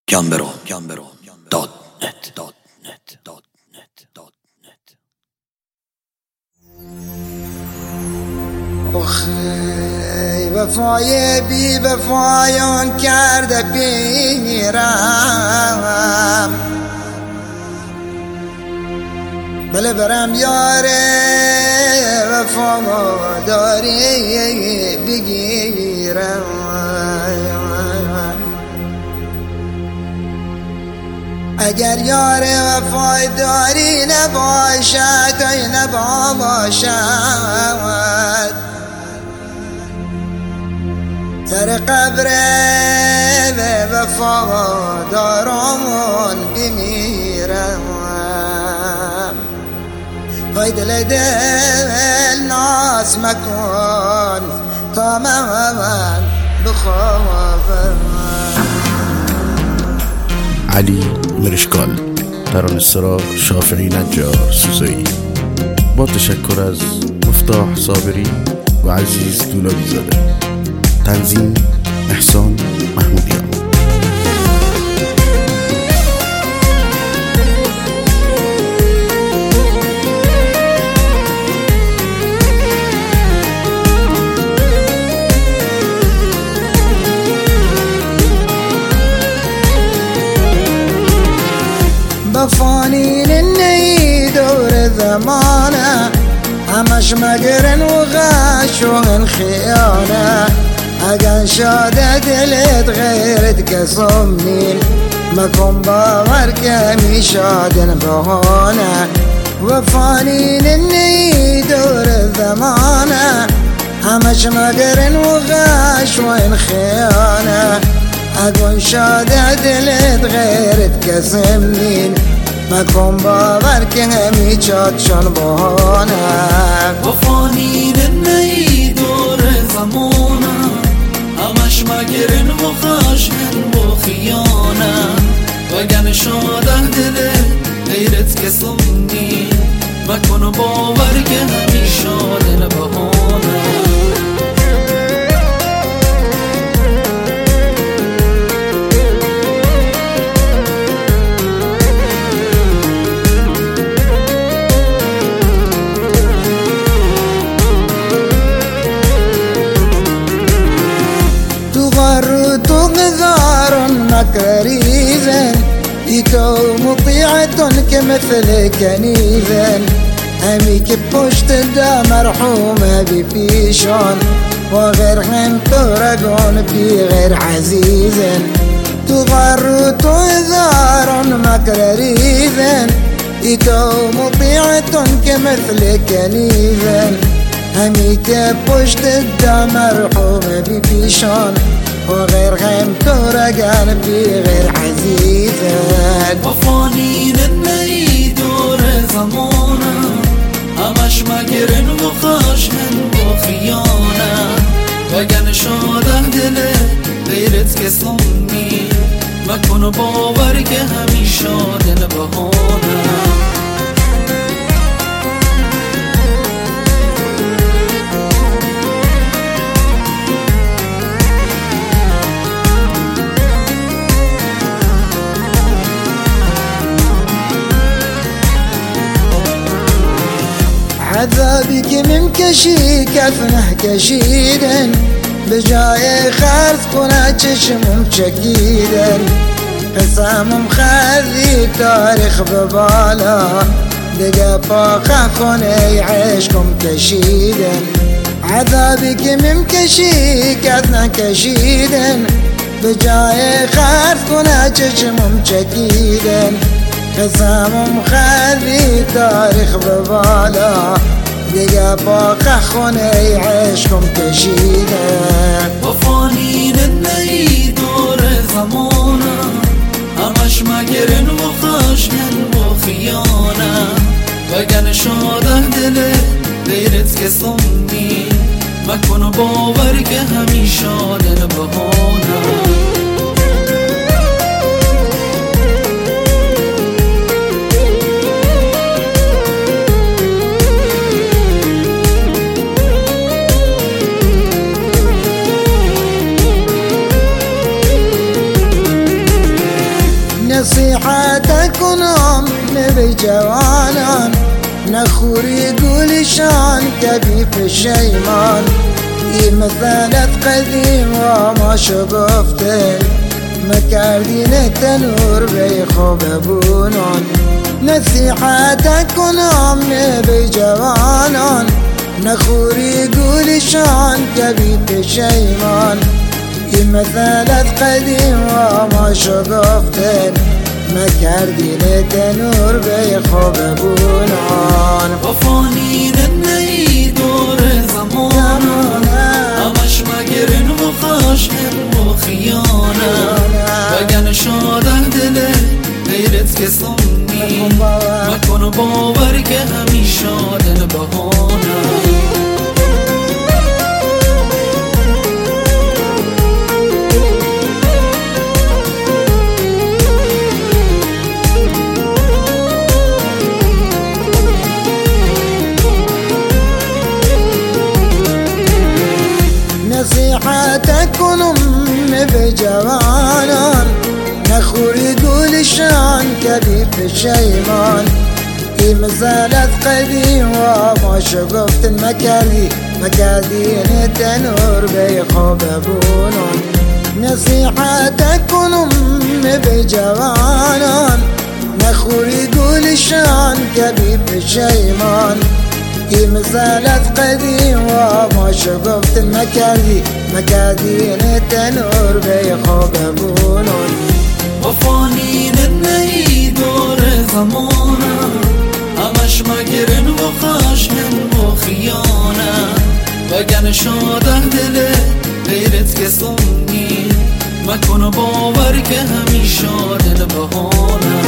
gambero.net ای وفای بی وفایان کرده پیرم، بله برم یاره وفاداری بگیرم. اگر یار وفاداری نباشد ای نباشد، سر قبر وفاداران بمیرم. های دل ناز مکن تا من بخوابم. علی مرشکال، ترانه‌سرا شافعی نجار سوزایی، با تشکر از مفتاح صابری و عزیز دولابی زاده. تنظیم احسان محمودیان. بفانین النهی دور زمانه، همش مگرن و غش و خیانه. اگر شاده دلت غیرت کسم نیل، مکن باور که می شادن بهانه. وفانین النهی دور زمانه، همش مگرن و غش و خیانه. اگر شاده دلت غیرت کسم نیل، مکن باور که همی چادشان بهانه. وفانین النهی دور زمانه، همش مگرن و خشن و خیانه. وگن شاده دل غیرت کسم نیل، مکن باور که همی شادن بهانه. تو غزار مكريزا، يتو مطيعة كمثل كنيزا. هميك بوشت دا مرحومة بفيشون، وغيرهم ترقون بغير عزيزا. تغر تغزار مكريزا، يتو مطيعة كمثل كنيزا. هميك بوشت دا مرحومة بفيشون، وغيرهم ترقان بغير عزيزا. وفانين النهي دور زمانه، همش مگرن و خشن و خیانه. وگن شاده دل غیرت کسم نیل، مکن باور که همی شادن بهانه. عذابك من كشي كفنه كشيدا، بجاي خارج كنا تشمم شكيدا. قسام مخذي تاريخ ببالا، دقا باقا خوني يعيشكم كشيدا. عذابك من كشي كفنه كشيدا، بجاي خارج كنا تشمم شكيدا. قسم مخذي تاريخ ببالا، دقا باقا خوني عيشكم كشيدا. وفانين النهي دور زمانه، همش مگرن و خشن و خیانه. وگن شاده دل غیرت کسم نیل، مکن باور که همی شادن بهانه. نصيحتك ونام بجوانان نخور يقول شان كبير في الشيمان مثالة قديم وما شقفتين مكاردين التنور بيخوب بونون نصيحتك ونام بجوانان نخور يقول شان كبير في الشيمان مثالة قديم وما شقفتين مكاردين التنور بيخوب بونون وفانين النهي دور زمانا همش مقرن وخاشن وخيانا بقن شاده دله غيرت كسوني ما كن باور که همیشه دل بهانا نصيحتك ونم بجوانان نخور يقول شان كبير في الشيمان مثالة قديم وما شقفت مكاردين التنور بيخوب بونون نصيحتك ونم بجوانان نخور يقول شان كبير في الشيمان مثالة قديم وما شقفت مكاردين التنور بيخوب بونون وفانين النهي دور زمانا همش مقرن وخاشن وخيانا بقن شاده دله غيرت كسوني ما كن باور که همیشه دل بهانا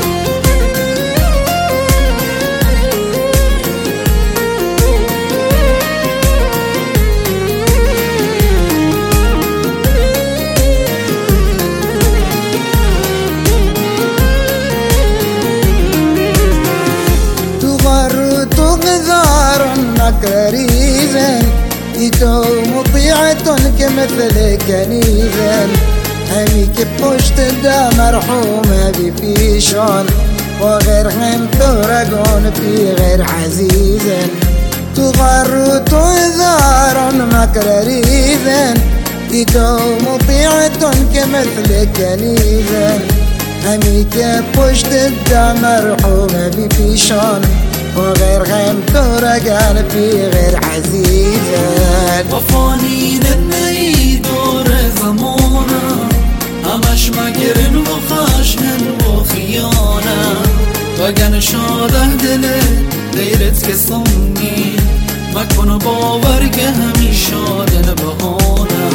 كريزا يتو مطيعة كمثل كنيزا هميك بوشت دا مرحومة بفيشون وغيرهم ترقون في غير عزيزا تغر تذار مكرريزا يتو مطيعة كمثل كنيزا هميك بوشت دا مرحومة بفيشون وغيرهم ترقان في غير عزيزا وفانين النهي دور زمانا همش مقرن وخاشن وخيانا بقن شاده دله غيرت كسوني ما كن باور که همیشه دل بهانا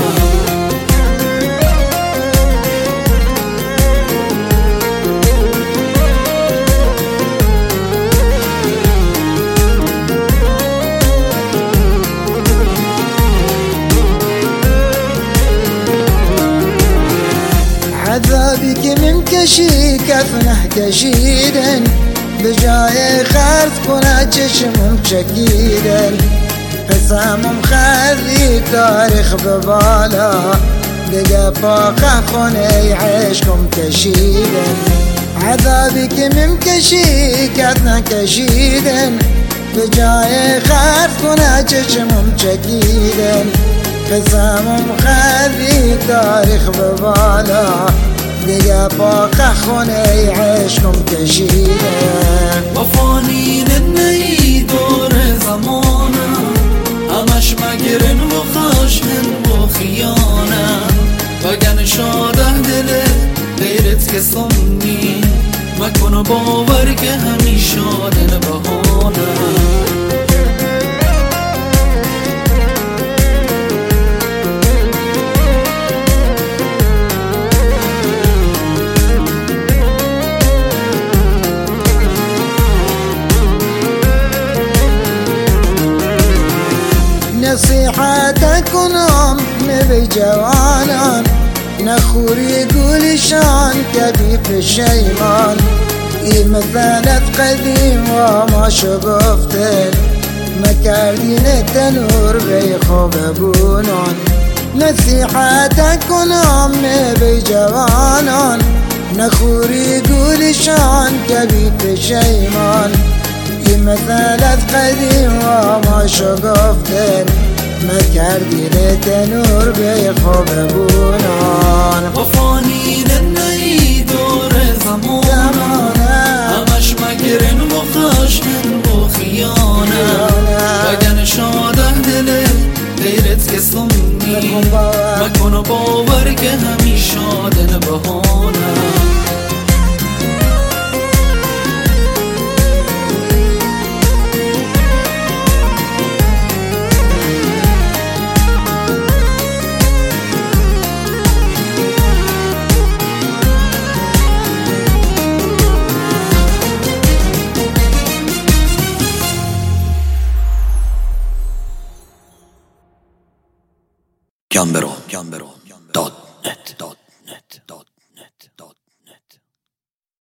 عذابك من كشي كفنه كشيدا بجاي خارث كنا تشمم شكيدا حسام مخذي تاريخ ببالا دقا فاقه خوني يعيشكم كشيدا عذابك من كشي كفنه كشيدا بجاي خارث كنا تشمم شكيدا حسام مخذي تاريخ ببالا دقا باقة خوني يعيشكم كشيدا وفانين النهي دور زمانا همش مقرن وخاشن وخيانا بقن شاده دله غيرت كسوني ما كن باور که همیشه دل بهانا نصيحتك ونام بجوانان نخور يقول شان كبير في الشيمان مثالة قديم وما شقفتين مكاردين التنور بيخوب بونون نصيحتك ونام بجوانان نخوري قولي شان كبيت شيمان مثلت قديم وما شقفتن ما كردي لتنور بيخوب بونان وفاني لنهي دور زمانا همش مگرن وخشن وخيانا وگن شاده دل غیرت کسومی مکن باور که همیشه دن بهانا Gambero.